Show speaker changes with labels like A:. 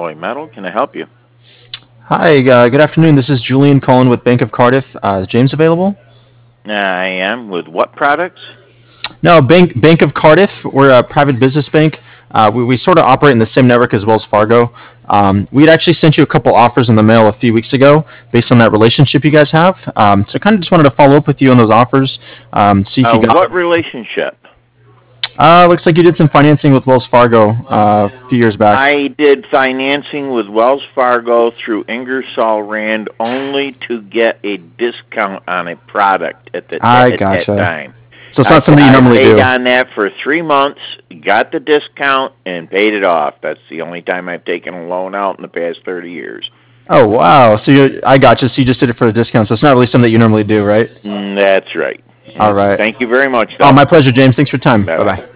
A: Alloy Metal. Can I help you?
B: Hi, good afternoon. This is Julian calling with Bank of Cardiff. Is James available?
A: I am. With what products?
B: No, Bank of Cardiff. We're a private business bank. We sort of operate in the same network as Wells Fargo. We had actually sent you a couple offers in the mail a few weeks ago based on that relationship you guys have. So I kind of just wanted to follow up with you on those offers, see if you got
A: What
B: them.
A: relationship?
B: Looks like you did some financing with Wells Fargo a few years back.
A: I did financing with Wells Fargo through Ingersoll Rand only to get a discount on a product
B: I
A: at that
B: gotcha.
A: time.
B: So it's not something you
A: I
B: normally
A: paid
B: do.
A: on that for 3 months, got the discount, and paid it off. That's the only time I've taken a loan out in the past 30 years.
B: Oh wow! I gotcha. So you just did it for the discount. So it's not really something that you normally do, right?
A: That's right.
B: All right.
A: Thank you very much,
B: Oh,
A: though.
B: my pleasure, James. Thanks for your time.
A: Bye
B: Bye
A: bye.
B: bye.